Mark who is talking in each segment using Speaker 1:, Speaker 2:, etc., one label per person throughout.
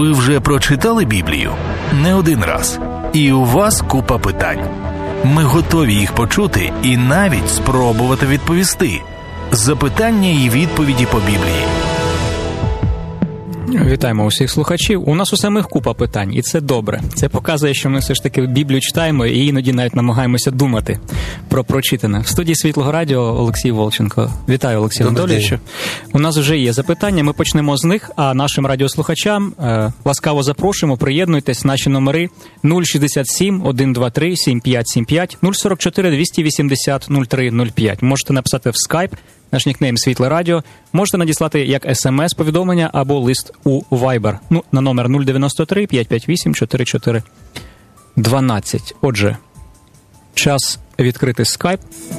Speaker 1: Ви вже прочитали Біблію? Не один раз. І у вас купа питань. Ми готові їх почути і навіть спробувати відповісти. Запитання і відповіді по Біблії.
Speaker 2: Вітаємо усіх слухачів. У нас у самих купа питань, і це добре. Це показує, що ми все ж таки Біблію читаємо і іноді навіть намагаємося думати про прочитане. В студії Світлого Радіо Олексій Волченко. Вітаю, Олексій Анатолійовичу. У нас вже є запитання, ми почнемо з них, а нашим радіослухачам ласкаво запрошуємо, приєднуйтесь, наші номери 067 123 7575 044 280 0305. Можете написати в Skype, наш нікнейм Світле Радіо. Можете надіслати як смс-повідомлення або лист у Viber. На номер 093 558 4412. Отже, час відкрити Skype.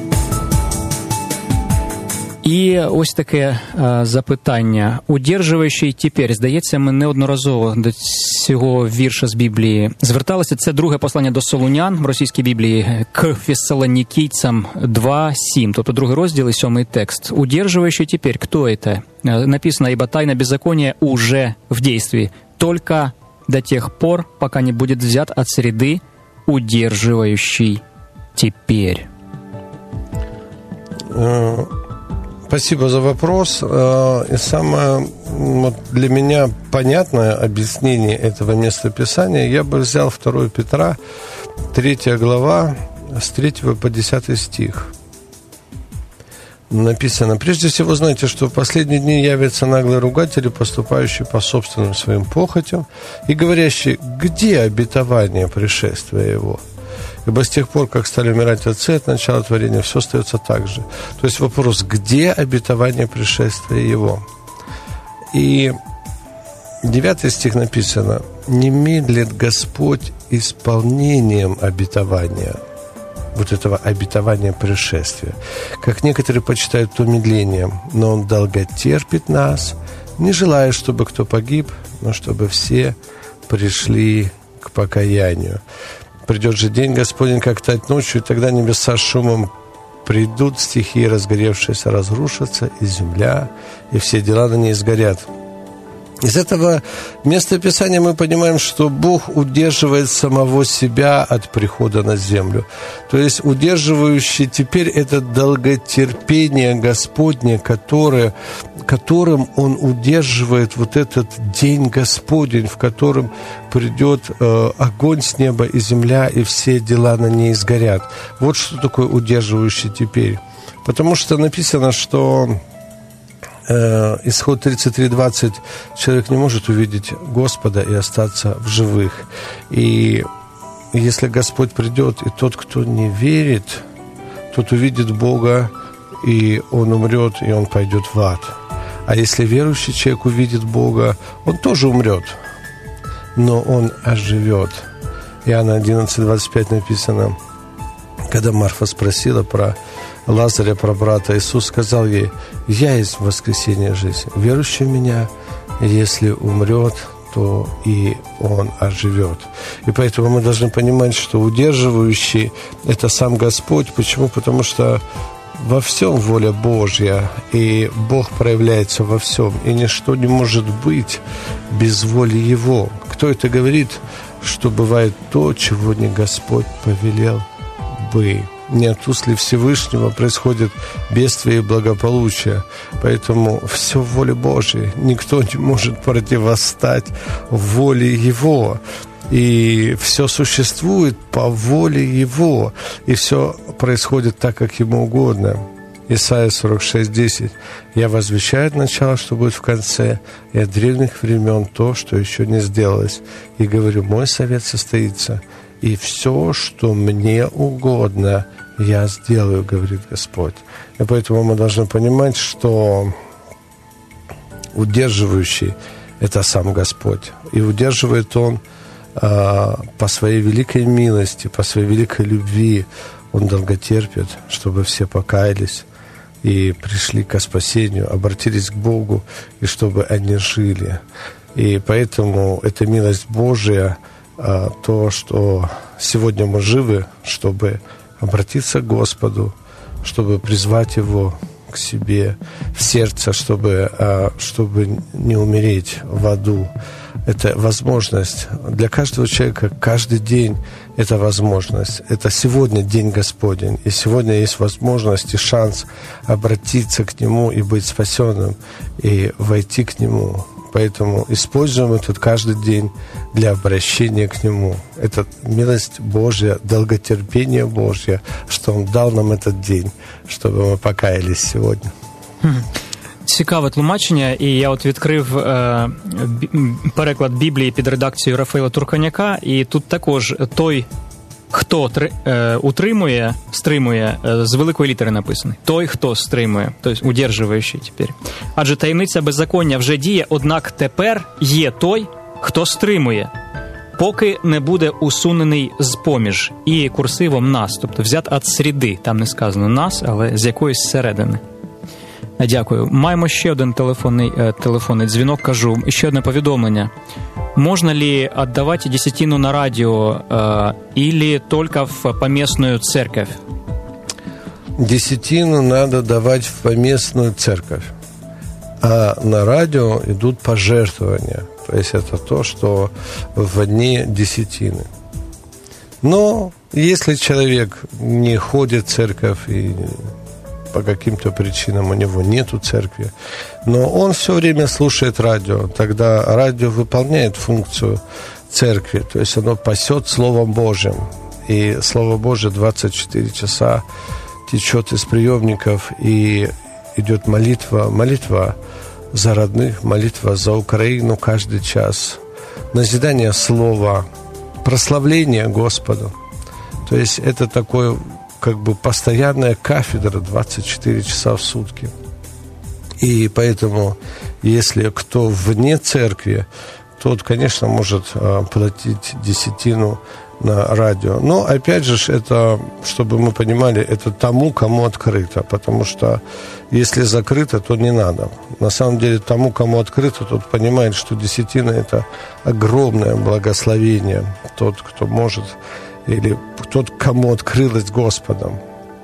Speaker 2: І ось таке запитання. «Удерживающий теперь». Здається, ми неодноразово до цього вірша з Біблії зверталися. Це друге послання до Солунян в російській Біблії к Фессалоникийцам 2:7, тобто другий розділ і 7 текст. «Удерживающий теперь». Кто это? Написано, ибо тайна беззакония уже в действии, только до тех пор, пока не будет взят от среды удерживающий теперь.
Speaker 3: Спасибо за вопрос. И самое для меня понятное объяснение этого местописания я бы взял 2 Петра, 3 глава, с 3 по 10 стих. Написано: «Прежде всего знайте, что в последние дни явятся наглые ругатели, поступающие по собственным своим похотям, и говорящие: где обетование пришествия его? Ибо с тех пор, как стали умирать отцы от начала творения, все остается так же». То есть вопрос, где обетование пришествия его? И 9 стих написано: «Не медлит Господь исполнением обетования». Вот этого обетования пришествия. Как некоторые почитают то медлением, но Он долготерпит нас, не желая, чтобы кто погиб, но чтобы все пришли к покаянию. Придет же день Господень, как тать ночью, и тогда небеса шумом придут, стихии, разгоревшиеся, разрушатся, и земля, и все дела на ней сгорят». Из этого местописания мы понимаем, что Бог удерживает самого себя от прихода на землю. То есть удерживающий теперь это долготерпение Господне, которым Он удерживает вот этот день Господень, в котором придет огонь с неба и земля, и все дела на ней сгорят. Вот что такое удерживающий теперь. Потому что написано, что Исход 33:20, человек не может увидеть Господа и остаться в живых. И если Господь придет, и тот, кто не верит, тот увидит Бога, и он умрет, и он пойдет в ад. А если верующий человек увидит Бога, он тоже умрет, но он оживет. Иоанна 11:25 написано, когда Марфа спросила про Лазаря, про брата, Иисус сказал ей: «Я есть воскресение жизни. Верующий в Меня, если умрет, то и он оживет». И поэтому мы должны понимать, что удерживающий – это сам Господь. Почему? Потому что во всем воля Божья, и Бог проявляется во всем, и ничто не может быть без воли Его. Кто это говорит? Что бывает то, чего не Господь повелел бы. Не от устли Всевышнего происходит бедствие и благополучие. Поэтому все в воле Божьей. Никто не может противостать воле Его. И все существует по воле Его. И все происходит так, как Ему угодно. Исайя 46:10. «Я возвещаю от начала, что будет в конце, и от древних времен то, что еще не сделалось. И говорю, мой совет состоится, и все, что мне угодно, я сделаю, говорит Господь». И поэтому мы должны понимать, что удерживающий – это сам Господь. И удерживает Он по своей великой милости, по своей великой любви. Он долготерпит, чтобы все покаялись и пришли ко спасению, обратились к Богу, и чтобы они жили. И поэтому эта милость Божия, то, что сегодня мы живы, чтобы обратиться к Господу, чтобы призвать Его к себе в сердце, чтобы не умереть в аду, Это возможность. Для каждого человека каждый день – это возможность. Это сегодня день Господень. И сегодня есть возможность и шанс обратиться к Нему и быть спасенным, и войти к Нему. Поэтому используем этот каждый день для обращения к Нему. Это милость Божья, долготерпение Божье, что Он дал нам этот день, чтобы мы покаялись сегодня.
Speaker 2: Цікаве тлумачення, і я от відкрив переклад Біблії під редакцією Рафаїла Турканяка, і тут також той, хто утримує, стримує, з великої літери написано. Той, хто стримує, тобто удержуючий тепер. Адже таємниця беззаконня вже діє, однак тепер є той, хто стримує, поки не буде усунений з-поміж. І курсивом нас, тобто взят від середи, там не сказано нас, але з якоїсь середини. Дякую. Маємо ще один телефонний дзвінок, кажу, ще одне повідомлення. Можно ли отдавать десятину на радио или только в поместную церковь?
Speaker 3: Десятину надо давать в поместную церковь, а на радио идут пожертвования. То есть это то, что вне десятины. Но если человек не ходит в церковь и по каким-то причинам у него нету церкви, но он все время слушает радио, тогда радио выполняет функцию церкви, то есть оно пасет Словом Божьим, и Слово Божье 24 часа течет из приемников, и идет молитва за родных, молитва за Украину каждый час, назидание Слова, прославление Господу. То есть это такое как бы постоянная кафедра 24 часа в сутки. И поэтому, если кто вне церкви, тот, конечно, может платить десятину на радио. Но, опять же, это, чтобы мы понимали, это тому, кому открыто. Потому что, если закрыто, то не надо. На самом деле, тому, кому открыто, тот понимает, что десятина – это огромное благословение. Тот, кто может, или тот, кому открылось Господом.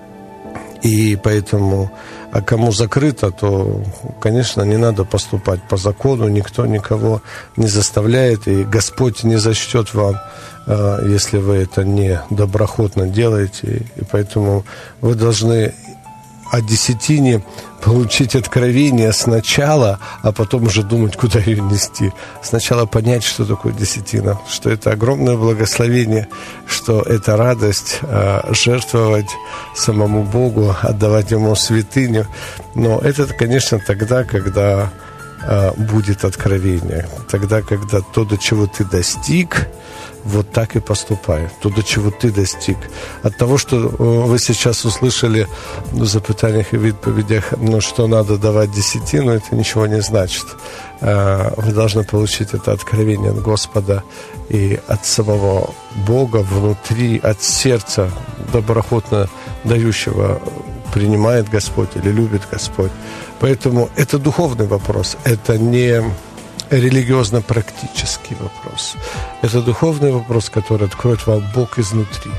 Speaker 3: И поэтому, а кому закрыто, то, конечно, не надо поступать по закону, никто никого не заставляет, и Господь не зачтет вам, если вы это не доброхотно делаете. И поэтому вы должны о десятине получить откровение сначала, а потом уже думать, куда ее нести. Сначала понять, что такое десятина, что это огромное благословение, что это радость жертвовать самому Богу, отдавать Ему святыню. Но это, конечно, тогда, когда будет откровение. Тогда, когда то, до чего ты достиг, вот так и поступай. То, до чего ты достиг. От того, что вы сейчас услышали в запытаниях и відповідях, что надо давать десятину, это ничего не значит. Вы должны получить это откровение от Господа и от самого Бога внутри, от сердца доброхотно дающего, принимает Господь или любит Господь. Поэтому это духовный вопрос, это не религиозно-практический вопрос. Это духовный вопрос, который откроет вам Бог изнутри.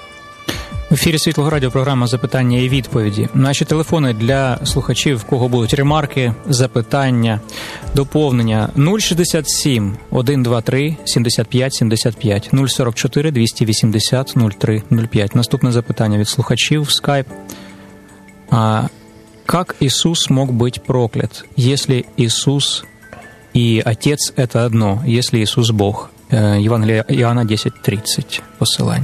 Speaker 2: В ефірі Світлого Радіо програма «Запитання і відповіді». Наші телефони для слухачів, в кого будуть ремарки, запитання, доповнення 067 123 75 75 044 280 03 05. Наступне запитання від слухачів в скайп. Как Иисус мог быть проклят, если Иисус и Отец – это одно, если Иисус – Бог? Евангелие Иоанна 10:30, посылание.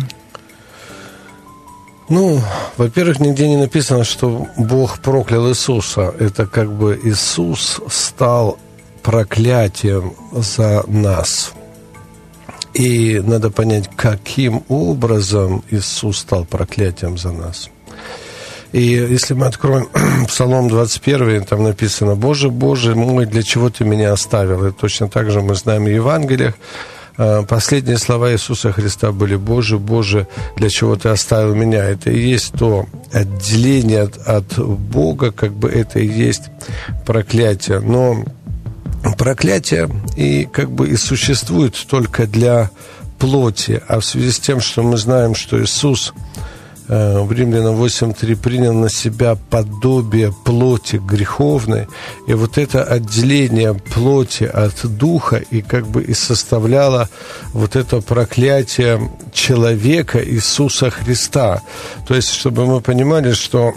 Speaker 3: Во-первых, нигде не написано, что Бог проклял Иисуса. Это как бы Иисус стал проклятием за нас. И надо понять, каким образом Иисус стал проклятием за нас. И если мы откроем Псалом 21, там написано: «Боже, Боже мой, для чего Ты меня оставил?» И точно так же мы знаем в Евангелиях. Последние слова Иисуса Христа были: «Боже, Боже, для чего Ты оставил меня?» Это и есть то отделение от Бога, как бы это и есть проклятие. Но проклятие и как бы и существует только для плоти. А в связи с тем, что мы знаем, что Иисус в Римлянам 8:3 принял на себя подобие плоти греховной, и вот это отделение плоти от духа и как бы и составляло вот это проклятие человека Иисуса Христа. То есть, чтобы мы понимали, что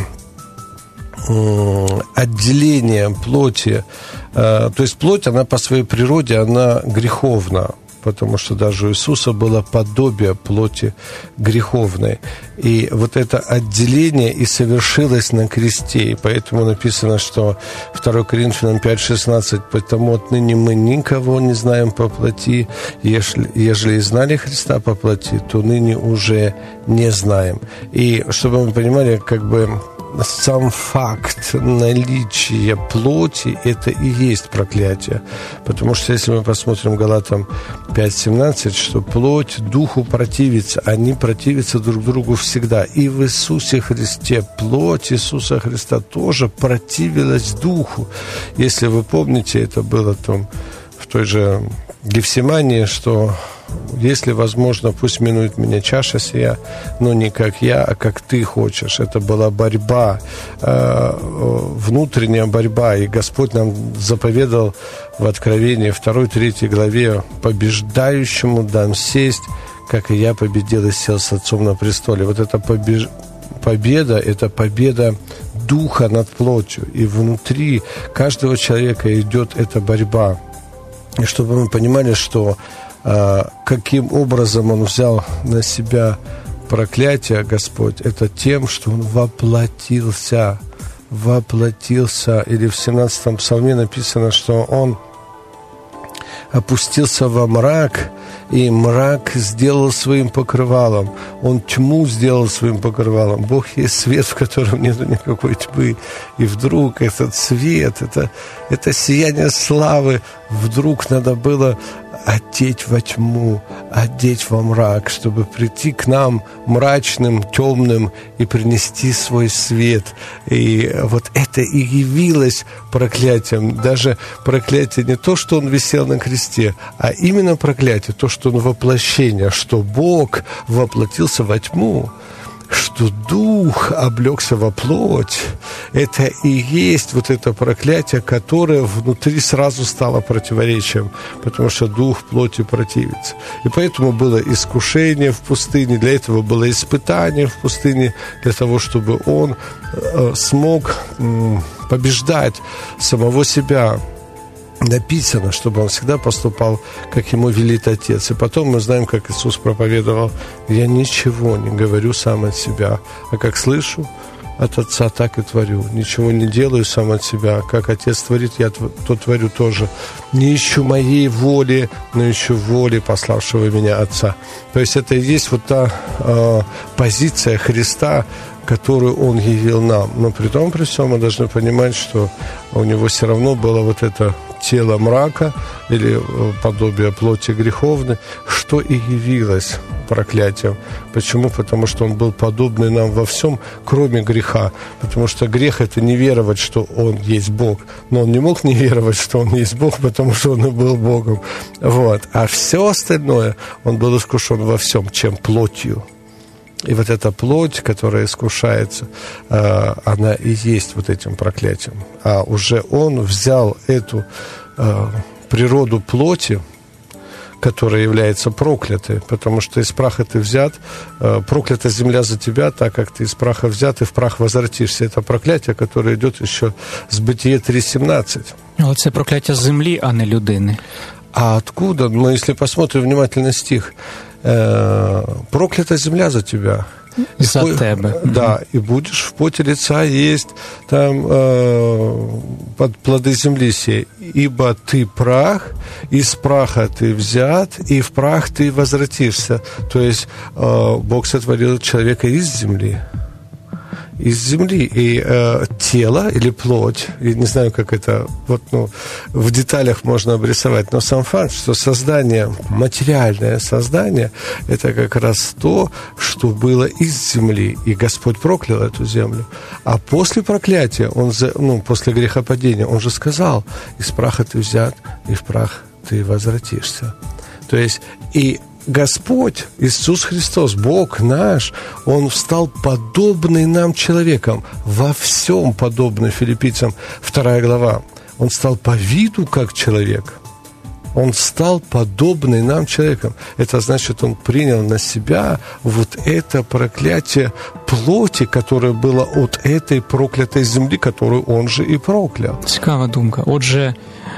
Speaker 3: отделение плоти, то есть плоть, она по своей природе, она греховна, потому что даже у Иисуса было подобие плоти греховной. И вот это отделение и совершилось на кресте. И поэтому написано, что 2 Коринфянам 5:16, «Потому отныне мы никого не знаем по плоти, ежели и знали Христа по плоти, то ныне уже не знаем». И чтобы мы понимали, как бы сам факт наличия плоти – это и есть проклятие. Потому что если мы посмотрим Галатам 5:17, что плоть духу противится, они противятся друг другу всегда. И в Иисусе Христе плоть Иисуса Христа тоже противилась духу. Если вы помните, это было там в той же Гефсимании, что если возможно, пусть минует меня чаша сия, но не как я, а как ты хочешь. Это была борьба, внутренняя борьба. И Господь нам заповедал в Откровении 2-3 главе: «Побеждающему дам сесть, как и я победил и сел с Отцом на престоле». Вот эта победа – это победа духа над плотью. И внутри каждого человека идет эта борьба. И чтобы мы понимали, что каким образом Он взял на себя проклятие, Господь, это тем, что Он воплотился. Или в 17-м псалме написано, что Он опустился во мрак, и мрак сделал своим покрывалом. Он тьму сделал своим покрывалом. Бог есть свет, в котором нет никакой тьмы. И вдруг этот свет, это сияние славы, вдруг надо было одеть во тьму, одеть во мрак, чтобы прийти к нам мрачным, темным и принести свой свет. И вот это и явилось проклятием. Даже проклятие не то, что Он висел на кресте, а именно проклятие, то, что Он воплощение, что Бог воплотился во тьму, что Дух облегся во плоть. Это и есть вот это проклятие, которое внутри сразу стало противоречием, потому что Дух плоти противится. И поэтому было искушение в пустыне, для этого было испытание в пустыне, для того, чтобы Он смог побеждать самого себя. Написано, чтобы Он всегда поступал, как Ему велит Отец. И потом мы знаем, как Иисус проповедовал: «Я ничего не говорю сам от себя, а как слышу от Отца, так и творю. Ничего не делаю сам от себя, как Отец творит, я то творю тоже. Не ищу моей воли, но ищу воли пославшего меня Отца». То есть это и есть вот та позиция Христа, которую Он явил нам. Но при том, при всем, мы должны понимать, что у Него все равно было вот это тело мрака или подобие плоти греховной, что и явилось проклятием. Почему? Потому что Он был подобный нам во всем, кроме греха. Потому что грех – это не веровать, что Он есть Бог. Но Он не мог не веровать, что Он есть Бог, потому что Он и был Богом. Вот. А все остальное, Он был искушен во всем, чем плотью. И вот эта плоть, которая искушается, она и есть вот этим проклятием. А уже Он взял эту природу плоти, которая является проклятой, потому что из праха ты взят, проклята земля за тебя, так как ты из праха взят, и в прах возвратишься. Это проклятие, которое идет еще с Бытие 3:17.
Speaker 2: Але це прокляття землі, а не людини.
Speaker 3: А откуда? Ну, если посмотрим внимательно стих, проклята земля за тебя.
Speaker 2: За тебе.
Speaker 3: Да, и будешь в поте лица есть там под плоды земли сей. Ибо ты прах, из праха ты взят, и в прах ты возвратишься. То есть Бог сотворил человека из земли. Из земли. И тело или плоть, я не знаю, как это в деталях можно обрисовать, но сам факт, что создание, материальное создание, это как раз то, что было из земли. И Господь проклял эту землю. А после проклятия, после грехопадения, Он же сказал: из праха ты взят, и в прах ты возвратишься. То есть, и Господь, Иисус Христос, Бог наш, Он стал подобный нам человеком, во всем подобный Филиппийцам 2 глава. Он стал по виду как человек. Он стал подобный нам человеком. Это значит, Он принял на себя вот это проклятие плоти, которое было от этой проклятой земли, которую Он же и проклял.
Speaker 2: Цікава думка. Отже,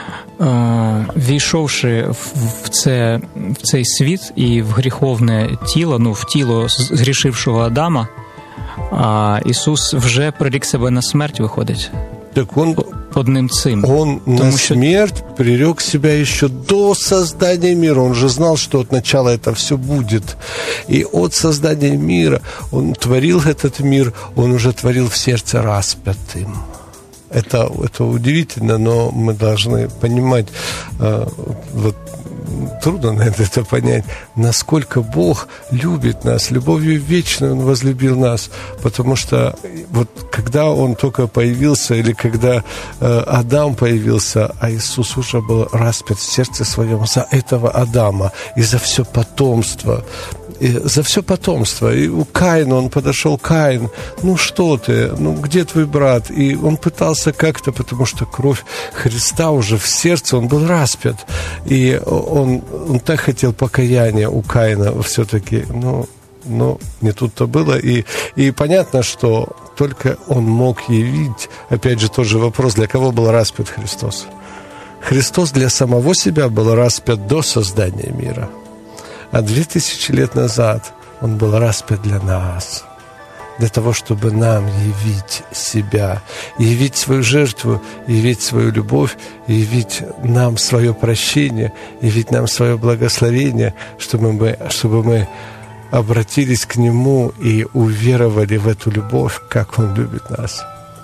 Speaker 2: війшовши в цей світ і в гріховне тіло, в тіло згрішившого Адама, Ісус вже прирік себе на смерть, виходить.
Speaker 3: Так Он
Speaker 2: одним цим.
Speaker 3: Он на смерть прирек себя еще до создания мира. Он же знал, что от начала это все будет. И от создания мира Он творил этот мир, Он уже творил в сердце распятым. Это удивительно, но мы должны понимать, вот трудно, наверное, это понять, насколько Бог любит нас, любовью вечной Он возлюбил нас, потому что вот когда Он только появился, или когда Адам появился, а Иисус уже был распят в сердце своем за этого Адама и за все потомство. И за все потомство. И у Каина он подошел: Каин, что ты, где твой брат? И он пытался как-то, потому что кровь Христа уже в сердце, он был распят. И он так хотел покаяния у Каина все-таки, но не тут-то было. И понятно, что только он мог явить, опять же, тот же вопрос, для кого был распят Христос? Христос для самого себя был распят до создания мира. А 2000 лет назад Он был распят для нас, для того, чтобы нам явить себя, явить свою жертву, явить свою любовь, явить нам свое прощение, явить нам свое благословение, чтобы мы обратились к Нему и уверовали в эту любовь, как Он любит нас.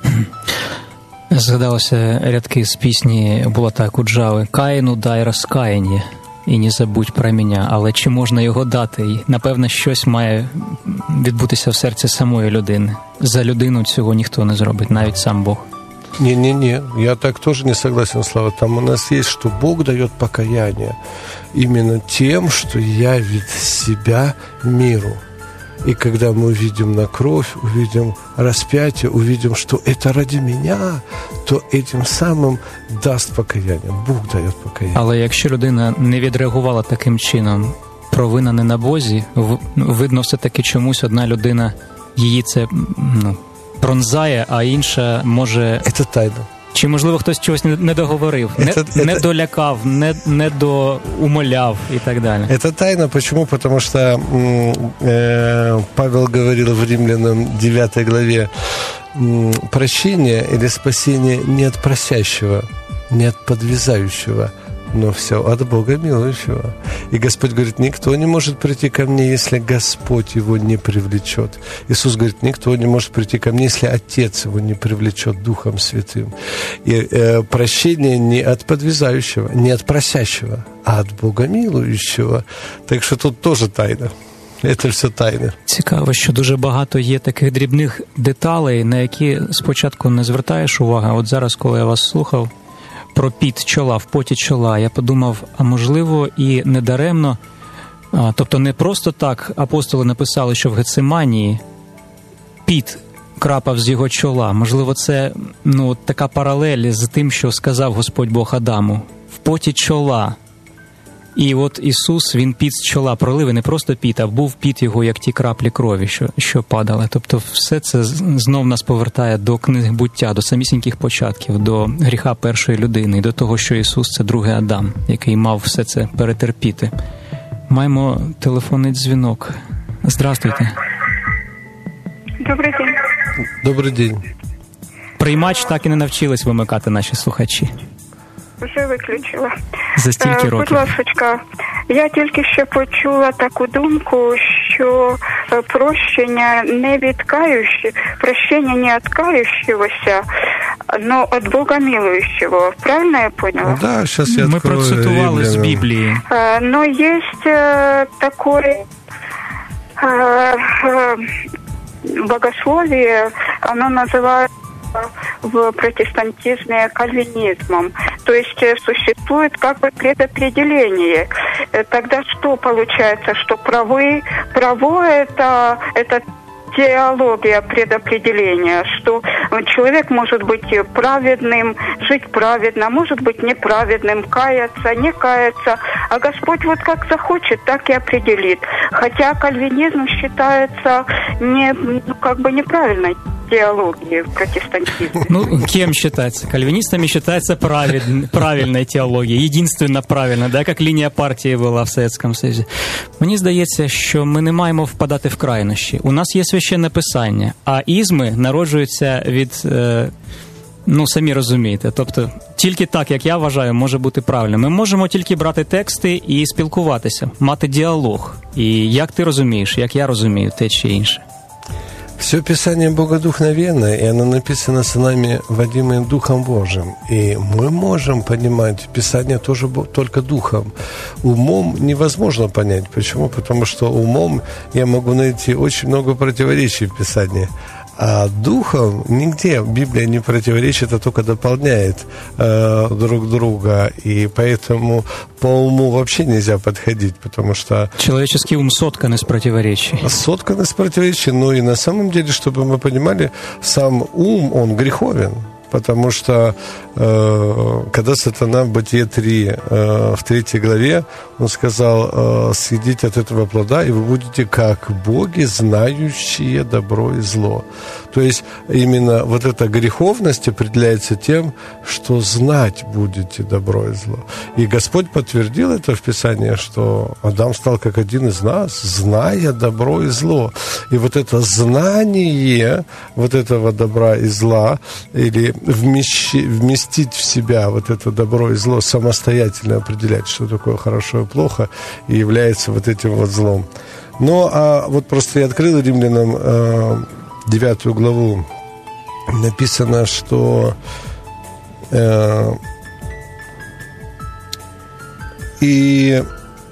Speaker 2: Згадалося рядки з пісні Булата Акуджави: «Каїну дай розкаяння, і не забудь про мене». Але чи можна його дати? І, напевно, щось має відбутися в серці самої людини. За людину цього ніхто не зробить, навіть сам Бог.
Speaker 3: Не, я так тоже не согласен, Слава. Там у нас есть, что Бог дает покаяние именно тем, что явит себя миру. И когда мы увидим на кровь, увидим распятие, увидим, что это ради меня, то этим самым даст покаяние. Бог дает покаяние.
Speaker 2: Але якщо людина не відреагувала таким чином, провина не на Бозі, видно все-таки чомусь одна людина її це пронзає, а інша може...
Speaker 3: Це тайна.
Speaker 2: Чи, можливо, хтось чогось не договорив, не долякав, не доумоляв и так далее.
Speaker 3: Это тайна. Почему? Потому что Павел говорил в Римлянам 9 главе: прощение или спасение не от просящего, не от подвязающего, но все от Бога милующего. И Господь говорит: никто не может прийти ко мне, если Господь его не привлечет. Иисус говорит: никто не может прийти ко мне, если Отец его не привлечет Духом Святым. И прощение не от подвязающего, не от просящего, а от Бога милующего. Так що тут теж тайна. Це все тайне.
Speaker 2: Цікаво, що дуже багато є таких дрібних деталей, на які спочатку не звертаєш уваги. От зараз, коли я вас слухав, про піт чола, в поті чола, я подумав, а можливо і недаремно, тобто не просто так апостоли написали, що в Гециманії піт крапав з його чола. Можливо, це така паралель з тим, що сказав Господь Бог Адаму. В поті чола. І от Ісус, Він піт з чола пролив, і не просто піт, а був піт його, як ті краплі крові, що падали. Тобто все це знов нас повертає до книги буття, до самісіньких початків, до гріха першої людини, і до того, що Ісус – це другий Адам, який мав все це перетерпіти. Маємо телефонний дзвінок. Здравствуйте.
Speaker 4: Добрий день.
Speaker 3: Добрий день.
Speaker 2: Приймач так і не навчились вимикати наші слухачі.
Speaker 4: Вже виключила.
Speaker 2: За стільки років.
Speaker 4: Будь ласочка, я тільки що почула таку думку, що прощення не від прощення не від кающегося, но від Бога милующего. Правильно я поняла?
Speaker 3: Да, сейчас я
Speaker 2: Мы процитували с Библии.
Speaker 4: Но есть такое богословие, оно называется в протестантизме кальвинизмом. То есть существует как бы предопределение. Тогда что получается, что право это теология предопределения, что человек может быть праведным, жить праведно, может быть неправедным, каяться, не каяться, а Господь вот как захочет, так и определит. Хотя кальвинизм считается неправильной теологией в протестантизме.
Speaker 2: Кем считается? Кальвинистами считается правильной теологией, единственно правильна, да, як лінія партії була в Совєтському Союзі. Мені здається, що ми не маємо впадати в крайнощі. У нас є священне писання, а ізми народжуються від, самі розумієте, тобто тільки так, як я вважаю, може бути правильно. Ми можемо тільки брати тексти і спілкуватися, мати діалог. І як ти розумієш, як я розумію, те чи інше.
Speaker 3: Все Писание богодухновенное, и оно написано с нами, водимым Духом Божьим. И мы можем понимать Писание тоже только Духом. Умом невозможно понять. Почему? Потому что умом я могу найти очень много противоречий в Писании. А Духом нигде Библия не противоречит, а только дополняет друг друга. И поэтому по уму вообще нельзя подходить, потому что...
Speaker 2: Человеческий ум соткан из противоречий.
Speaker 3: Соткан из противоречий, но и на самом деле, чтобы мы понимали, сам ум, он греховен. Потому что когда сатана в Бытие 3, в 3 главе, он сказал: съедите от этого плода, и вы будете как боги, знающие добро и зло. То есть именно вот эта греховность определяется тем, что знать будете добро и зло. И Господь подтвердил это в Писании, что Адам стал как один из нас, зная добро и зло. И вот это знание вот этого добра и зла, или вместить в себя вот это добро и зло, самостоятельно определять, что такое хорошо и плохо, и является вот этим вот злом. А вот просто я открыл Римлянам 9 главу, написано, что и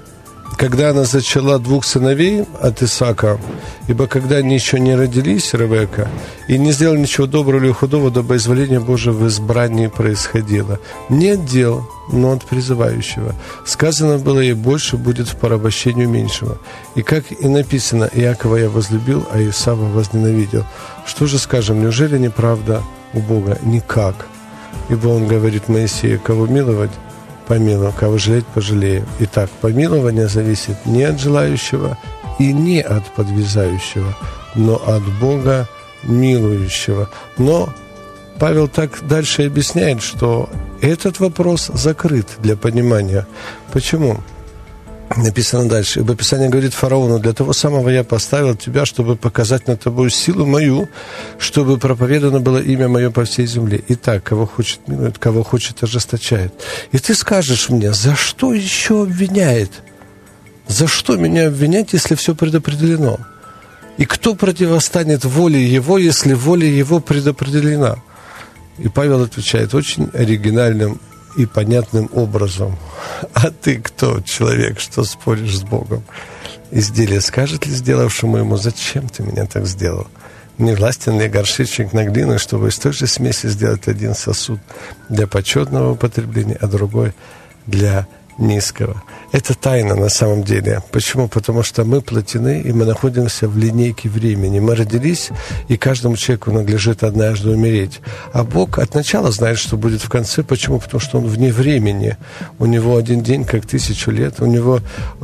Speaker 3: когда она зачала 2 сыновей от Исаака, ибо когда они еще не родились, Ревекка, и не сделали ничего доброго или худого, дабы изволение Божие в избрании происходило. Не от дел, но от призывающего. Сказано было ей: больше будет в порабощению меньшего. И как и написано: Иакова я возлюбил, а Исава возненавидел. Что же скажем, неужели неправда у Бога? Никак. Ибо он говорит Моисею: кого миловать, помилую, кого жалеть, пожалею. Итак, помилование зависит не от желающего и не от подвязающего, но от Бога милующего. Но Павел так дальше объясняет, что этот вопрос закрыт для понимания. Почему? Написано дальше. Ибо Писание говорит фараону: для того самого я поставил тебя, чтобы показать над тобой силу мою, чтобы проповедано было имя мое по всей земле. Итак, кого хочет милует, кого хочет ожесточает. И ты скажешь мне: за что еще обвиняет? За что меня обвинять, если все предопределено? И кто противостанет воле его, если воля его предопределена? И Павел отвечает очень оригинальным и понятным образом: а ты кто, человек, что споришь с Богом? Изделие скажет ли сделавшему ему: зачем ты меня так сделал? Не властен ли горшечник на глину, чтобы из той же смеси сделать один сосуд для почетного употребления, а другой для низкого? Это тайна на самом деле. Почему? Потому что мы плотины, и мы находимся в линейке времени. Мы родились, и каждому человеку надлежит однажды умереть. А Бог от начала знает, что будет в конце. Почему? Потому что Он вне времени. У Него один день, как 1000 лет. У Него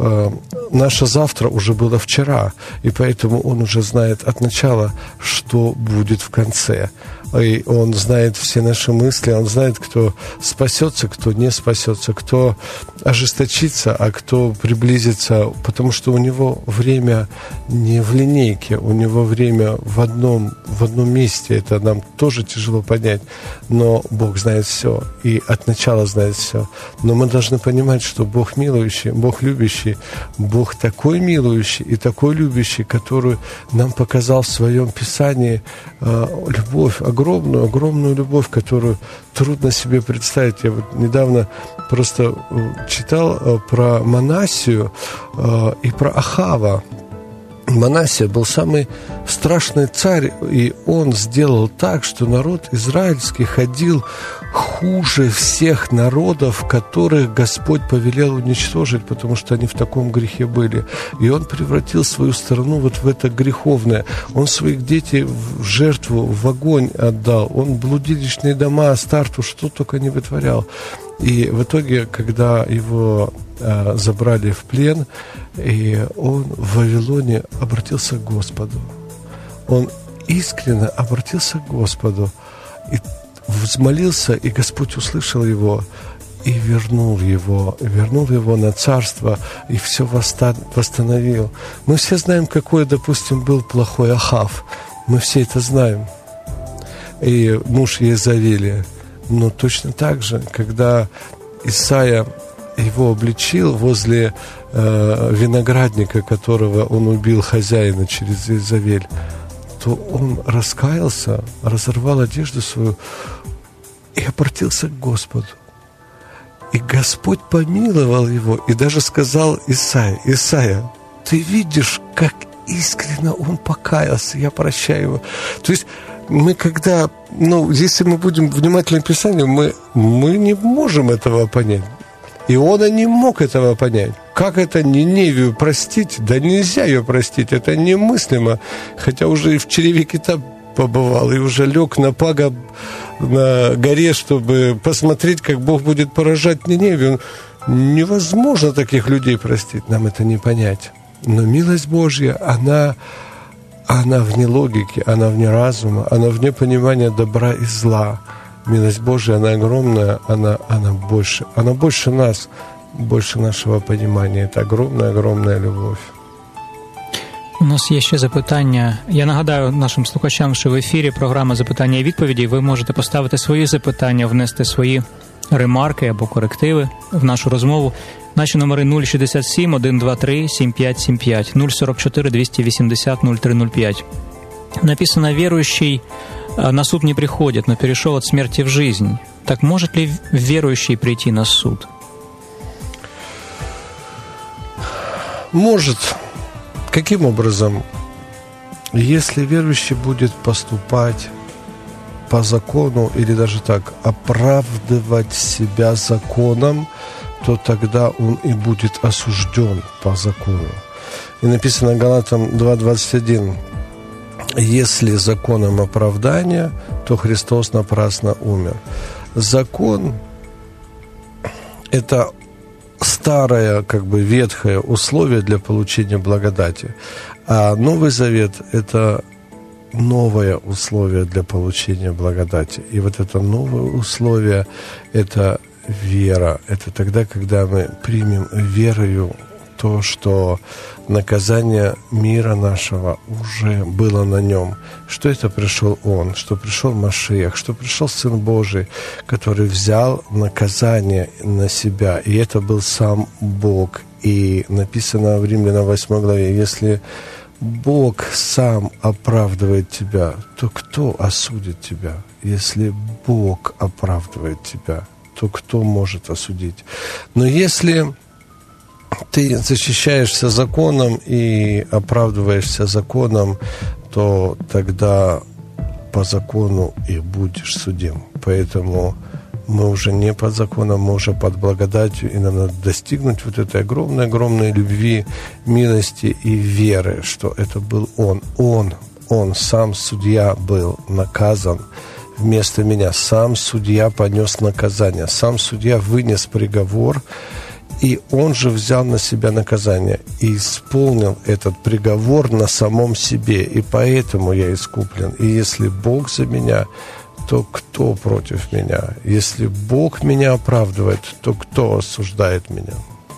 Speaker 3: наше завтра уже было вчера. И поэтому Он уже знает от начала, что будет в конце. И Он знает все наши мысли, Он знает, кто спасется, кто не спасется, кто ожесточится, а кто приблизится, потому что у Него время не в линейке, у Него время в одном месте. Это нам тоже тяжело понять, но Бог знает все, и от начала знает все. Но мы должны понимать, что Бог милующий, Бог любящий, Бог такой милующий и такой любящий, который нам показал в Своем Писании любовь, огромную любовь, которую трудно себе представить. Я вот недавно просто читал про Манассию и про Ахава. Манассия был самый страшный царь, и он сделал так, что народ израильский ходил хуже всех народов, которых Господь повелел уничтожить, потому что они в таком грехе были. И он превратил свою страну вот в это греховное. Он своих детей в жертву, в огонь отдал. Он блудилищные дома, Астарту, что только не вытворял. И в итоге, когда его забрали в плен, и он в Вавилоне обратился к Господу. Он искренне обратился к Господу и взмолился, и Господь услышал его и вернул его на царство, и все восстановил. Мы все знаем, какой, допустим, был плохой Ахав. Мы все это знаем. И муж Иезавели. Но точно так же, когда Исаия его обличил возле виноградника, которого он убил, хозяина через Иезавель, то он раскаялся, разорвал одежду свою и обратился к Господу. И Господь помиловал его и даже сказал Исаия, ты видишь, как искренне он покаялся, я прощаю его. То есть мы когда, если мы будем внимательны к Писанию, мы не можем этого понять. Иона не мог этого понять. Как это Ниневию простить? Да нельзя ее простить, это немыслимо. Хотя уже и в чреве кита побывал, и уже лег на пагорб на горе, чтобы посмотреть, как Бог будет поражать Ниневию. Невозможно таких людей простить, нам это не понять. Но милость Божья, она вне логики, она вне разума, она вне понимания добра и зла. Милость Божья, она огромная, она больше нас, больше нашого понимания. Это огромная любов.
Speaker 2: У нас є ще запитання. Я нагадаю нашим слухачам, що в ефірі програма «Запитання і відповіді». Ви можете поставити свої запитання, внести свої ремарки або корективи в нашу розмову. Наші номери 067 123 7575, 044 280 0305. Написано: «Верующий на суд не приходит, но перешел от смерти в жизнь. Так может ли верующий прийти на суд?»
Speaker 3: Может. Каким образом? Если верующий будет поступать по закону, или даже так, оправдывать себя законом, то тогда он и будет осужден по закону. И написано Галатам 2:21: «Если законом оправдания, то Христос напрасно умер». Закон – это старое, ветхое условие для получения благодати, а Новый Завет – это новое условие для получения благодати. И вот это новое условие – это вера. Это тогда, когда мы примем верою то, что наказание мира нашего уже было на нем, что это пришел Он, что пришел Машиах, что пришел Сын Божий, который взял наказание на себя, и это был сам Бог. И написано в Римлянам 8 главе: если Бог сам оправдывает тебя, то кто осудит тебя? Если Бог оправдывает тебя, то кто может осудить? Но если ты защищаешься законом и оправдываешься законом, то тогда по закону и будешь судим. Поэтому мы уже не под законом, мы уже под благодатью, и нам надо достигнуть вот этой огромной любви, милости и веры, что это был Он, сам судья был наказан вместо меня, сам судья понес наказание, сам судья вынес приговор, и Он же взял на себя наказание и исполнил этот приговор на самом себе, и поэтому я искуплен. И если Бог за меня, то кто против меня? Если Бог меня оправдывает, то кто осуждает меня?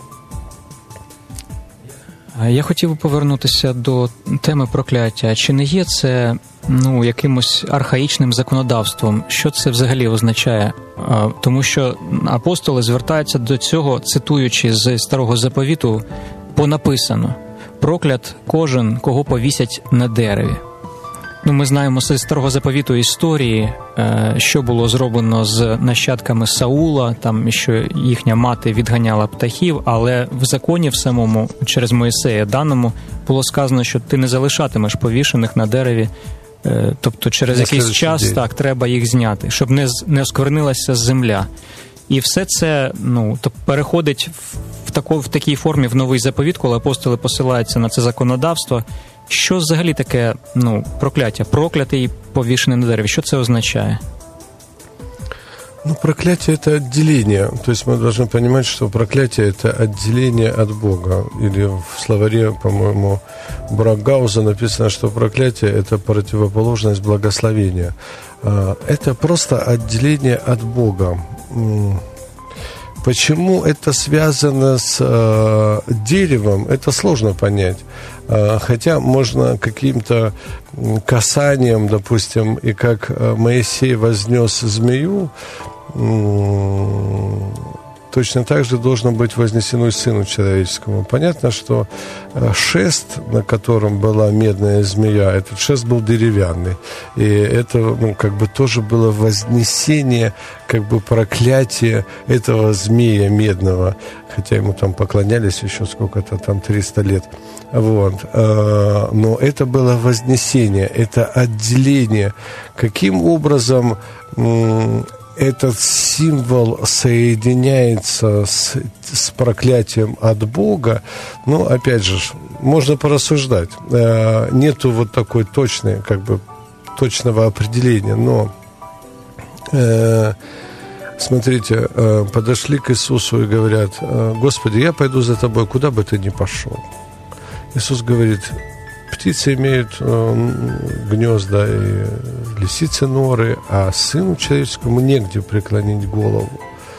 Speaker 2: Я хотів би повернутися до теми прокляття. Чи не є це якимось архаїчним законодавством? Що це взагалі означає? Тому що апостоли звертаються до цього, цитуючи з Старого Заповіту, понаписано: «Проклят кожен, кого повісять на дереві». Ми знаємо з Старого Заповіту історії, що було зроблено з нащадками Саула, там, що їхня мати відганяла птахів, але в законі в самому, через Моїсея даному, було сказано, що ти не залишатимеш повішених на дереві, тобто через якийсь час так, треба їх зняти, щоб не осквернилася земля. І все це переходить в такій формі в Новий Заповіт, коли апостоли посилаються на це законодавство. Що взагалі таке прокляття? Проклятий повішений на дереві. Що це означає?
Speaker 3: Проклятие – это отделение. То есть мы должны понимать, что проклятие – это отделение от Бога. Или в словаре, по-моему, Брагауза написано, что проклятие – это противоположность благословения. Это просто отделение от Бога. Почему это связано с деревом, это сложно понять. Хотя можно каким-то касанием, допустим, и как Моисей вознес змею, точно так же должно быть вознесено и Сыну Человеческому. Понятно, что шест, на котором была медная змея, этот шест был деревянный. И это, тоже было вознесение, проклятие этого змея медного. Хотя ему там поклонялись еще сколько-то, 300 лет. Но это было вознесение, это отделение. Каким образом этот символ соединяется с проклятием от Бога, опять же, можно порассуждать. Нету такой точного определения, но смотрите, подошли к Иисусу и говорят: «Господи, я пойду за тобой, куда бы ты ни пошел». Иисус говорит: птицы имеют гнезда и лисицы норы, а Сыну Человеческому негде преклонить голову.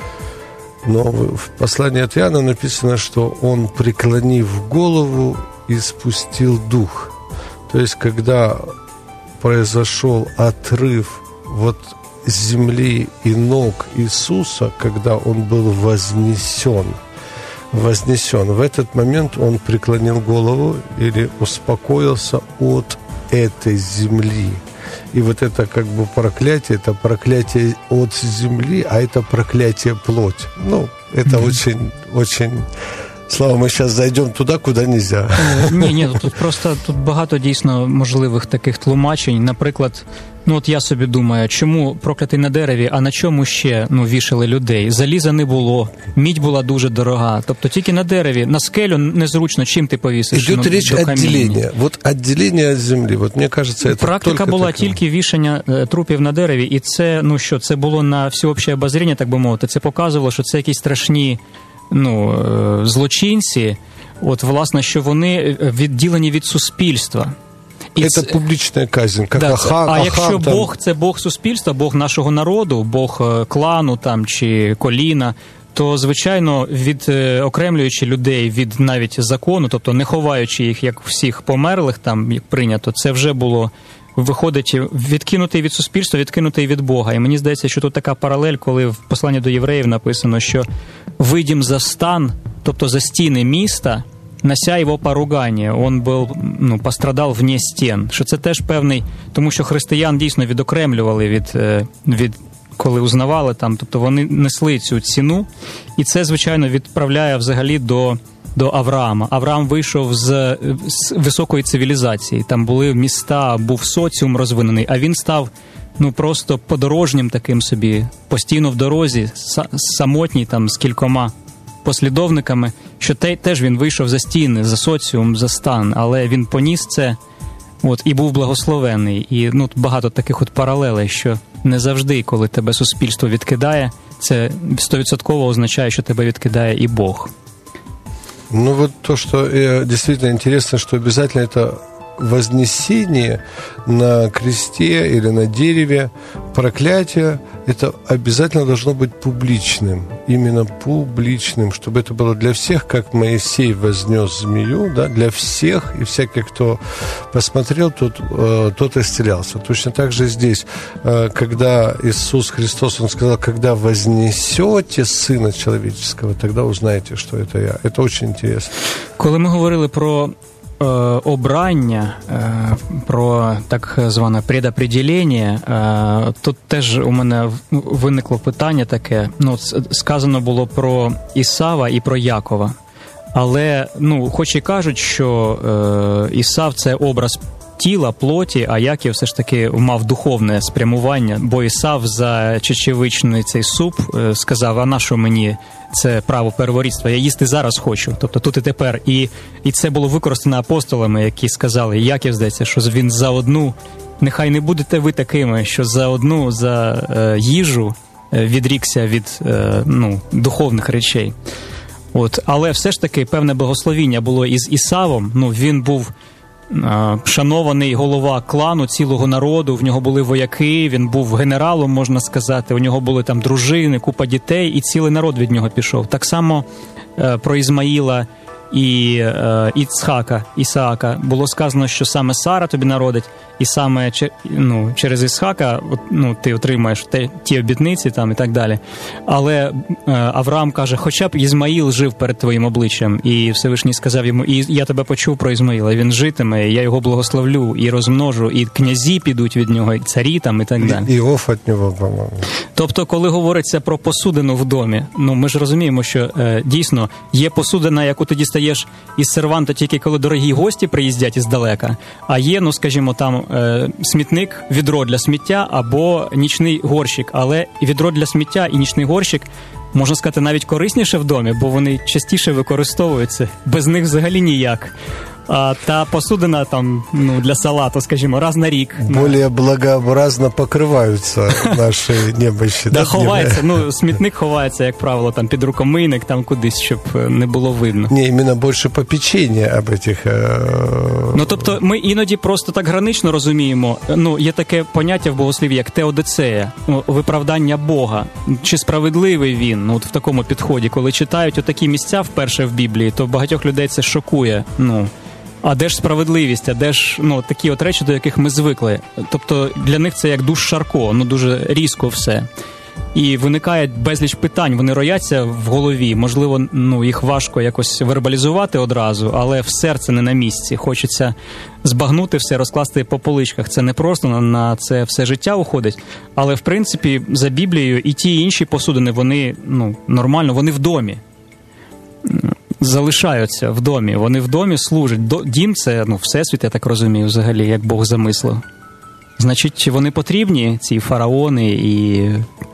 Speaker 3: Но в послании от Иоанна написано, что Он, преклонив голову, испустил дух. То есть, когда произошел отрыв земли и ног Иисуса, когда Он был вознесен, в этот момент Он преклонил голову или успокоился от этой земли. И это проклятие от земли, а это проклятие плоть. Это очень, очень... Слава, ми зараз зайдемо туди, куди нельзя.
Speaker 2: Ні, тут багато дійсно можливих таких тлумачень. Наприклад, я собі думаю, чому проклятий на дереві, а на чому ще вішали людей? Заліза не було, мідь була дуже дорога. Тобто тільки на дереві, на скелю незручно, чим ти повісиш?
Speaker 3: Идет речь о отделении. Отделение от земли. Мне кажется, это
Speaker 2: практика була тільки вішання трупів на дереві, і це, це було на всеобще обозріння, так би мовити. Це показувало, що це якісь страшні злочинці, власне, що вони відділені від суспільства.
Speaker 3: Це публічна казнь, як Ахан.
Speaker 2: А якщо Бог – це Бог суспільства, Бог нашого народу, Бог клану чи коліна, то, звичайно, окремлюючи людей від навіть закону, тобто не ховаючи їх, як всіх померлих, як прийнято, це вже було, виходить, відкинутий від суспільства, відкинутий від Бога. І мені здається, що тут така паралель, коли в посланні до євреїв написано, що «видім за стан», тобто за стіни міста, «нася його поругання», він був, пострадав вне стін. Що це теж певний, тому що християн дійсно відокремлювали від коли узнавали тобто вони несли цю ціну, і це, звичайно, відправляє взагалі до Авраама. Авраам вийшов з високої цивілізації, там були міста, був соціум розвинений, а він став просто подорожнім таким собі, постійно в дорозі, самотній з кількома послідовниками, що теж він вийшов за стіни, за соціум, за стан, але він поніс це, і був благословений. І багато таких паралелей, що не завжди, коли тебе суспільство відкидає, це 100% означає, що тебе відкидає і Бог.
Speaker 3: То, что действительно интересно, что обязательно это вознесение на кресте или на дереве, проклятие, это обязательно должно быть публичным, именно публичным, чтобы это было для всех, как Моисей вознес змею, для всех, и всякий, кто посмотрел, тот исцелялся. Точно так же здесь, когда Иисус Христос, Он сказал: когда вознесете Сына Человеческого, тогда узнаете, что это я. Это очень интересно.
Speaker 2: Коли ми говорили про обрання, про так зване предопределення, тут теж у мене виникло питання таке. Сказано було про Ісава і про Якова. Але, хоч і кажуть, що Ісав – це образ тіла, плоті, а Яків все ж таки мав духовне спрямування, бо Ісав за чечевичний цей суп сказав, а на що мені це право перворідства, я їсти зараз хочу, тобто тут і тепер. І це було використано апостолами, які сказали, Яків, здається, що він за одну, нехай не будете ви такими, що за їжу відрікся від духовних речей. Але все ж таки певне благословіння було із Ісавом, він був шанований голова клану, цілого народу, в нього були вояки, він був генералом, можна сказати, у нього були там дружини, купа дітей, і цілий народ від нього пішов. Так само про Ізмаїла і Ісаака було сказано, що саме Сара тобі народить, і саме через Ісаака ти отримаєш ті обітниці там, і так далі. Але Авраам каже, хоча б Ізмаїл жив перед твоїм обличчям, і Всевишній сказав йому, і я тебе почув про Ізмаїла, він житиме, я його благословлю і розмножу, і князі підуть від нього, і царі там, і так далі.
Speaker 3: І Іов від нього, по-моєму.
Speaker 2: Тобто, коли говориться про посудину в домі, ми ж розуміємо, що дійсно є посудина, яку ти дістаєш із серванта тільки коли дорогі гості приїздять іздалека, а є, скажімо, там смітник, відро для сміття або нічний горщик. Але відро для сміття і нічний горщик, можна сказати, навіть корисніше в домі, бо вони частіше використовуються. Без них взагалі ніяк. А та посудина там, для салату, скажімо, раз на рік.
Speaker 3: Более благообразно покриваються наші небищі.
Speaker 2: Да, ховається, смітник ховається, як правило, там під рукомийник, там кудись, щоб не було видно.
Speaker 3: Ні, іменно більше попечення об этих...
Speaker 2: Тобто ми іноді просто так гранично розуміємо, є таке поняття в богослів'ї, як теодицея, виправдання Бога. Чи справедливий він, в такому підході. Коли читають отакі місця вперше в Біблії, то багатьох людей це шокує, А де ж справедливість, а де ж такі от речі, до яких ми звикли. Тобто для них це як душ Шарко, дуже різко все. І виникає безліч питань, вони рояться в голові. Можливо, їх важко якось вербалізувати одразу, але в серце не на місці. Хочеться збагнути все, розкласти по поличках. Це не просто на це все життя уходить. Але, в принципі, за Біблією і ті, і інші посудини, вони, нормально, вони в домі. Залишаються в домі, вони в домі служать. Дім – це, всесвіт, я так розумію, взагалі, як Бог замислив. Значить, вони потрібні, ці фараони і...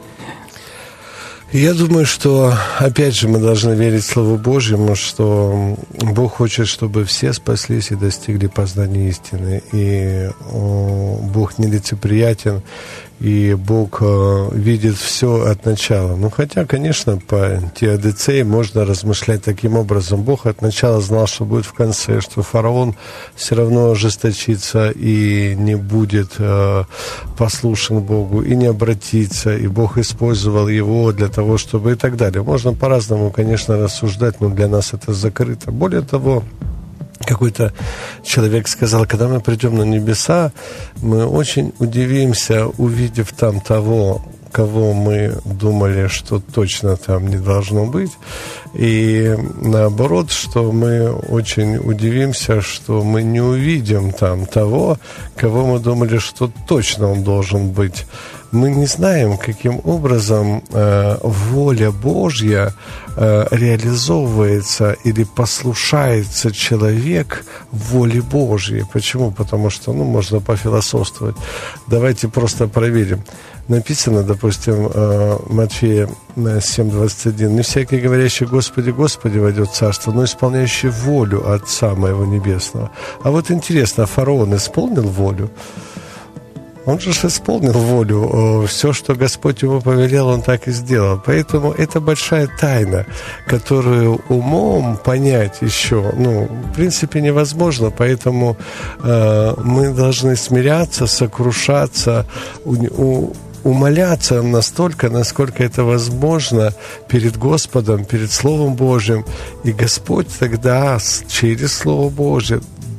Speaker 3: Я думаю, что, опять же, мы должны верить Слову Божьему, что Бог хочет, чтобы все спаслись и достигли познания истины. И Бог нелицеприятен, и Бог видит все от начала. Хотя, конечно, по теодицее можно размышлять таким образом. Бог от начала знал, что будет в конце, что фараон все равно ожесточится и не будет послушен Богу, и не обратится, и Бог использовал его для того, чтобы и так далее. Можно по-разному, конечно, рассуждать, но для нас это закрыто. Более того, какой-то человек сказал, когда мы придем на небеса, мы очень удивимся, увидев там того, кого мы думали, что точно там не должно быть. И наоборот, что мы очень удивимся, что мы не увидим там того, кого мы думали, что точно он должен быть. Мы не знаем, каким образом воля Божья реализовывается или послушается человек воле Божьей. Почему? Потому что, можно пофилософствовать. Давайте просто проверим. Написано, допустим, Матфея 7:21. «Не всякий, говорящий Господи, Господи, войдет в царство, но исполняющий волю Отца Моего Небесного». А вот интересно, фараон исполнил волю? Он же исполнил волю. Все, что Господь ему повелел, он так и сделал. Поэтому это большая тайна, которую умом понять еще, в принципе, невозможно. Поэтому мы должны смиряться, сокрушаться, умоляться настолько, насколько это возможно перед Господом, перед Словом Божьим. И Господь тогда через Слово Божье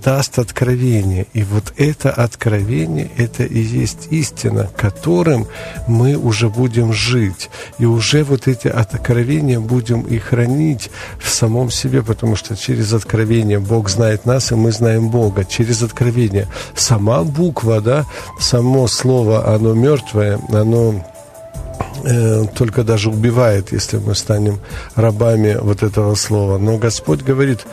Speaker 3: даст откровение. И вот это откровение, это и есть истина, которым мы уже будем жить. И уже вот эти откровения будем и хранить в самом себе, потому что через откровение Бог знает нас, и мы знаем Бога. Через откровение. Сама буква, да, само слово, оно мертвое, оно только даже убивает, если мы станем рабами вот этого слова. Но Господь говорит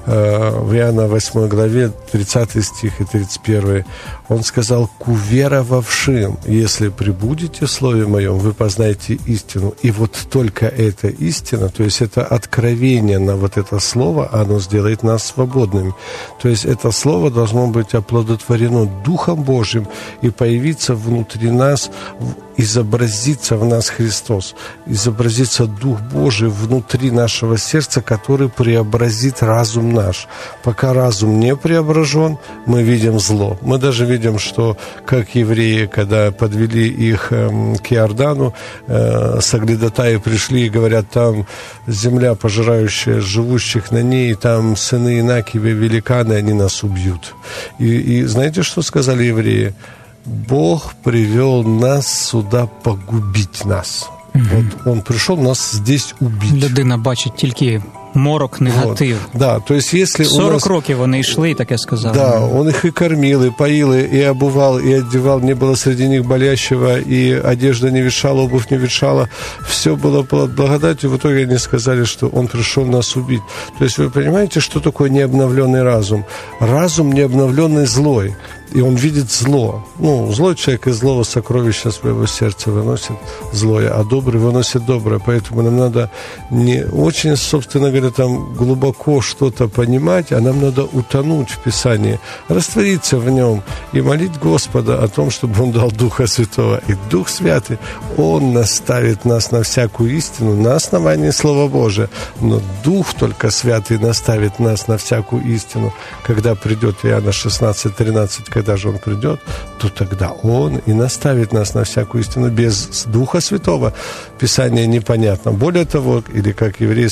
Speaker 3: в Иоанна 8 главе 30 стих и 31, Он сказал: «К уверовавшим, если пребудете в Слове Моем, вы познаете истину». И вот только эта истина, то есть это откровение на вот это слово, оно сделает нас свободными. То есть это слово должно быть оплодотворено Духом Божьим и появиться внутри нас, изобразиться в нас Христос, изобразиться Дух Божий внутри нашего сердца, который преобразит разум наш. Пока разум не преображен, мы видим зло. Мы даже видим, что как евреи, когда подвели их к Иордану, соглядатаи пришли и говорят: там земля, пожирающая живущих на ней, там сыны Инакиева, великаны, они нас убьют. И знаете, что сказали евреи? Бог привел нас сюда погубить нас. Вот Он пришел нас здесь убить.
Speaker 2: Людина бачить тільки морок, негатив.
Speaker 3: Вот. Да, то есть если
Speaker 2: 40 років вони йшли, так я сказав.
Speaker 3: Да, Он их и кормил, и поил, и обувал, и одевал. Не было среди них болящего, и одежда не ветшала, обувь не ветшала. Все было под благодатью. В итоге они сказали, что Он пришел нас убить. То есть вы понимаете, что такое необновленный разум? Разум необновленный злой. И он видит зло. Ну, злой человек из злого сокровища своего сердца выносит злое, а добрый выносит доброе. Поэтому нам надо не очень, собственно говоря, там глубоко что-то понимать, а нам надо утонуть в Писании, раствориться в нем и молить Господа о том, чтобы Он дал Духа Святого. И Дух Святый, Он наставит нас на всякую истину на основании Слова Божия. Но Дух только Святый наставит нас на всякую истину. Когда придет Иоанна 16:13, когда же Он придет, то тогда Он и наставит нас на всякую истину. Без Духа Святого Писание непонятно. Более того, или как евреи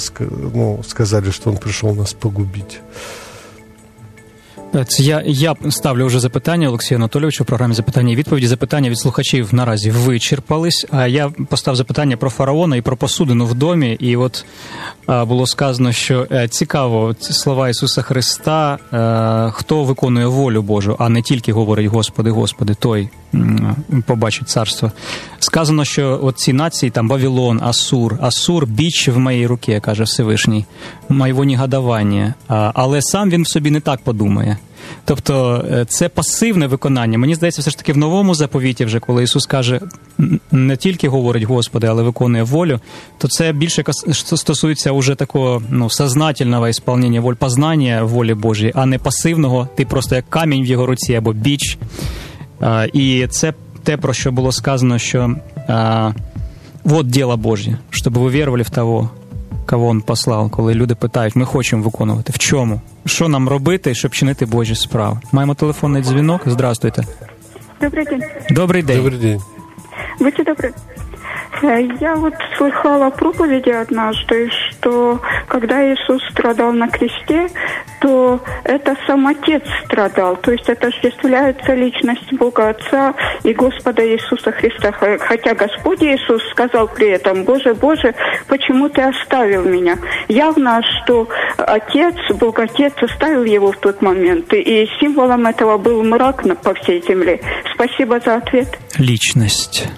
Speaker 3: сказали, что Он пришел нас погубить.
Speaker 2: Я ставлю вже запитання Олексію Анатолійовичу в програмі «Запитання і відповіді». Запитання від слухачів наразі вичерпались, а я поставив запитання про фараона і про посудину в домі. І от було сказано, що цікаво, слова Ісуса Христа, хто виконує волю Божу, а не тільки говорить «Господи, Господи», той побачить царство. Сказано, що от ці нації, там Вавилон, Асур, біч в моїй руці, каже Всевишній, моєго негодування, але сам він в собі не так подумає. Тобто це пасивне виконання. Мені здається, все ж таки в Новому заповіті вже, коли Ісус каже, не тільки говорить Господи, але виконує волю, то це більше стосується уже такого сознательного ісполнення волі, познання волі Божої, а не пасивного, ти просто як камінь в його руці або біч. І це те, про що було сказано, що вот діло Божє, щоб ви вірували в того, кого Він послав, коли люди питають, ми хочемо виконувати. В чому? Що нам робити, щоб чинити Божі справи? Маємо телефонний дзвінок. Здравствуйте.
Speaker 4: Добрый день.
Speaker 2: Добрий день.
Speaker 3: Добрый день.
Speaker 4: Будьте добры. Я вот слыхала проповеди однажды, что когда Иисус страдал на кресте, то это сам Отец страдал. То есть отождествляется личность Бога Отца и Господа Иисуса Христа. Хотя Господь Иисус сказал при этом: «Боже, Боже, почему Ты оставил меня?» Явно, что Отец, Бог Отец оставил Его в тот момент. И символом этого был мрак по всей земле. Спасибо за ответ.
Speaker 2: Личность.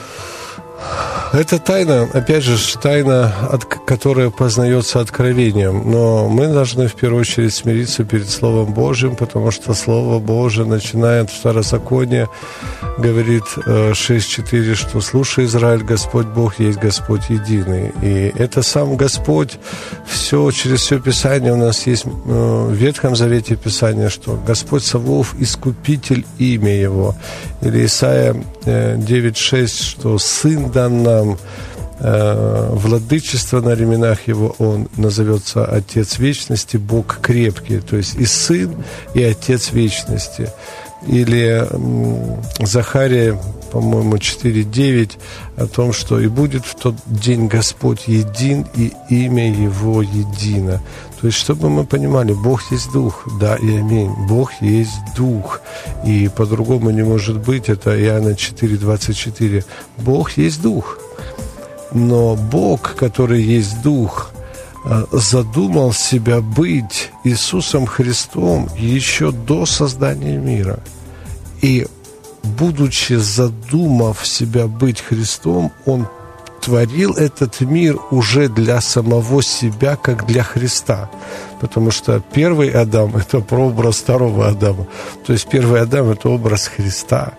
Speaker 3: Это тайна, опять же, тайна, которая познается откровением. Но мы должны в первую очередь смириться перед Словом Божьим, потому что Слово Божие начинает Второзаконие, говорит 6:4, что «Слушай, Израиль, Господь Бог есть Господь единый». И это сам Господь, все, через все Писание у нас есть в Ветхом Завете Писание, что Господь Саваоф – искупитель, имя Его. Или Исайя 9:6, что «Сын дан нам, владычество на ременах Его, Он назовется Отец Вечности, Бог крепкий». То есть и Сын, и Отец Вечности. Или Захария, по-моему, 4:9, о том, что «И будет в тот день Господь един, и имя Его едино». То есть, чтобы мы понимали, Бог есть Дух, да и аминь. Бог есть Дух, и по-другому не может быть. Это Иоанна 4:24. Бог есть Дух. Но Бог, который есть Дух, задумал себя быть Иисусом Христом еще до создания мира. И, будучи задумав себя быть Христом, Он творил этот мир уже для самого себя, как для Христа. Потому что первый Адам – это прообраз второго Адама. То есть первый Адам – это образ Христа.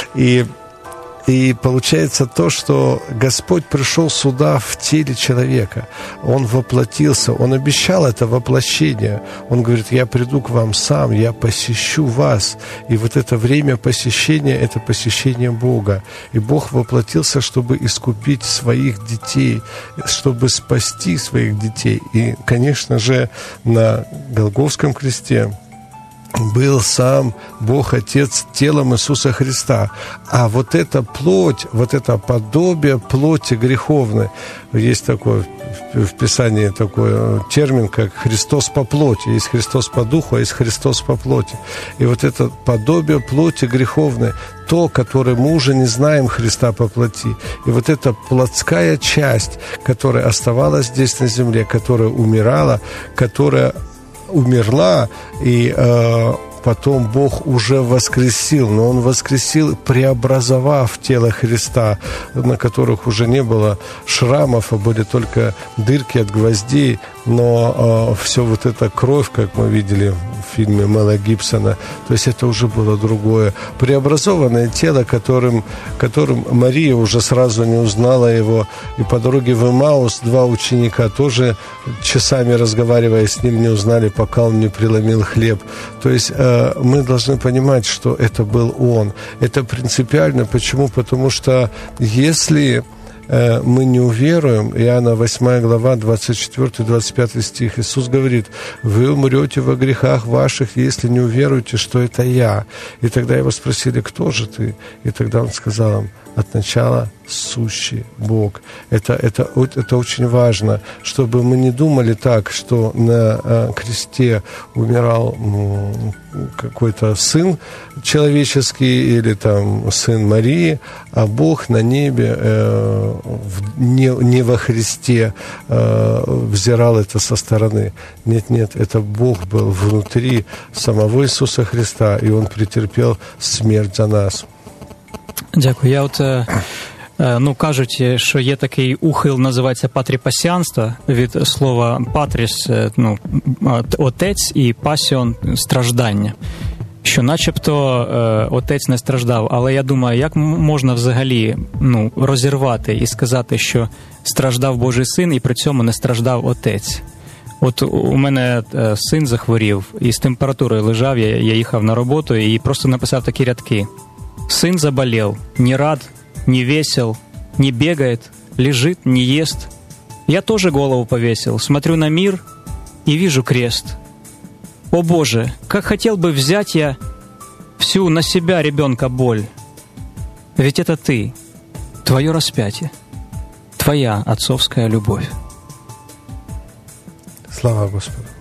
Speaker 3: И получается то, что Господь пришел сюда в теле человека. Он воплотился, Он обещал это воплощение. Он говорит: я приду к вам сам, я посещу вас. И вот это время посещения – это посещение Бога. И Бог воплотился, чтобы искупить своих детей, чтобы спасти своих детей. И, конечно же, на Голгофском кресте был сам Бог Отец телом Иисуса Христа. А вот эта плоть, вот это подобие плоти греховной, есть такой в Писании такой термин, как Христос по плоти. Есть Христос по духу, а есть Христос по плоти. И вот это подобие плоти греховной, то, которое мы уже не знаем Христа по плоти. И вот эта плотская часть, которая оставалась здесь на земле, которая умирала, которая умерла, и потом Бог уже воскресил, но Он воскресил, преобразовав тело Христа, на которых уже не было шрамов, а были только дырки от гвоздей, но все вот эта кровь, как мы видели в фильме Мела Гибсона, то есть это уже было другое. Преобразованное тело, которым Мария уже сразу не узнала его, и по дороге в Эмаус два ученика тоже часами разговаривая с ним не узнали, пока он не преломил хлеб. То есть мы должны понимать, что это был Он. Это принципиально. Почему? Потому что если мы не уверуем, Иоанна 8 глава, 24-25 стих, Иисус говорит: вы умрете во грехах ваших, если не уверуете, что это Я. И тогда его спросили: кто же ты? И тогда Он сказал им: от начала сущий Бог. Это очень важно, чтобы мы не думали так, что на кресте умирал какой-то сын человеческий или там сын Марии, а Бог на небе не во Христе взирал это со стороны. Нет, это Бог был внутри самого Иисуса Христа, и Он претерпел смерть за нас.
Speaker 2: Дякую. Я кажуть, що є такий ухил, називається патріпасіанство, від слова патріс, отець, і пасіон – страждання. Що начебто отець не страждав, але я думаю, як можна взагалі розірвати і сказати, що страждав Божий син і при цьому не страждав отець. От у мене син захворів і з температурою лежав, я їхав на роботу і просто написав такі рядки. Сын заболел, не рад, не весел, не бегает, лежит, не ест. Я тоже голову повесил, смотрю на мир и вижу крест. О Боже, как хотел бы взять я всю на себя ребенка боль. Ведь это Ты, Твое распятие, Твоя отцовская любовь.
Speaker 3: Слава Господу.